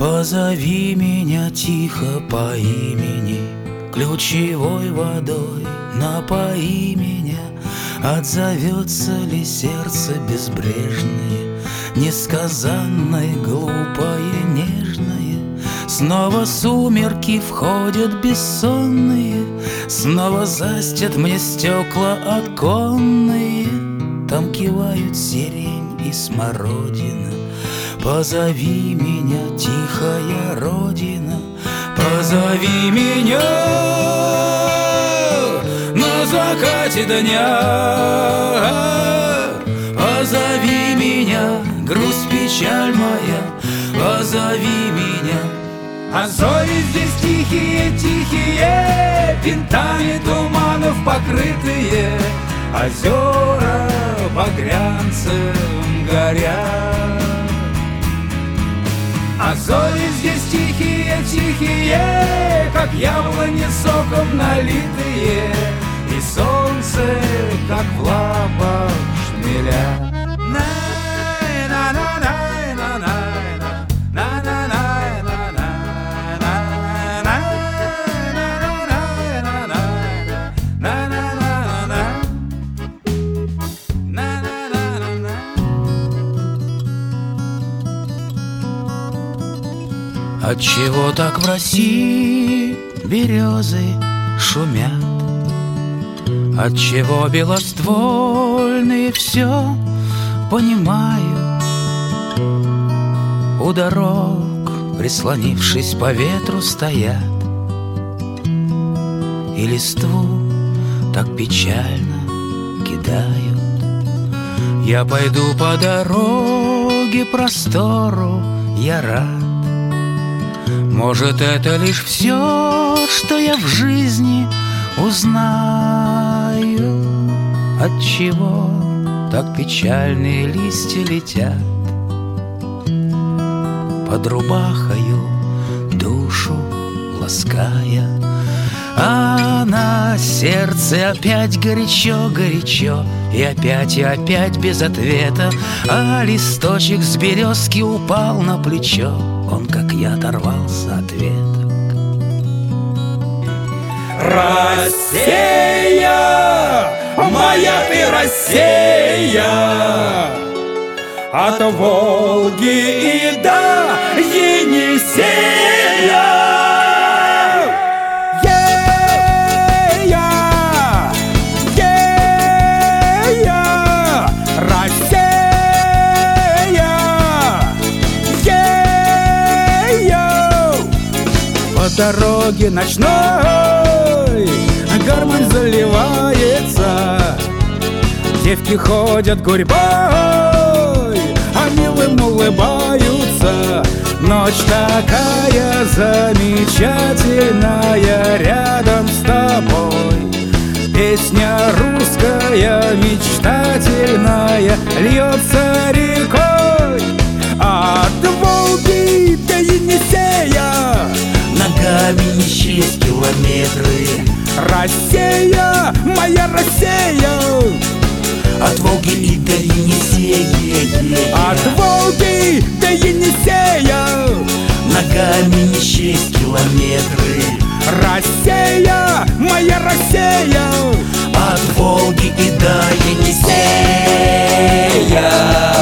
Позови меня тихо по имени, ключевой водой напои меня. Отзовется ли сердце безбрежное, несказанное, глупое, нежное? Снова сумерки входят бессонные, снова застят мне стекла оконные. Там кивают сирень и смородина. Позови меня, тихая родина, позови меня на закате дня. Позови меня, грусть, печаль моя, позови меня. А зори здесь тихие, тихие, винтами туманов покрытые, озера багрянцем горят. А зори здесь тихие, тихие, как яблони соком налитые, и солнце, как в лапах шмеля. Отчего так в России березы шумят? Отчего белоствольные все понимают? У дорог, прислонившись по ветру, стоят, и листву так печально кидают. Я пойду по дороге простору, я рад. Может, это лишь все, что я в жизни узнаю. Отчего так печальные листья летят под рубахою, душу лаская, а на сердце опять горячо-горячо, и опять без ответа. А листочек с березки упал на плечо, он, как я, оторвался от веток. Россия, моя ты Россия, от Волги и до Енисея. По дороге ночной гармонь заливается, девки ходят гурьбой, а милым улыбаются. Ночь такая замечательная рядом с тобой. Песня русская мечтательная льется рекой от Волги до Енисея. Ногами не счесть километры. Россия, моя Россия, от Волги и до Енисея. от Волги до Енисея. Ногами не счесть километры. Россия, моя Россия, от Волги и до Енисея.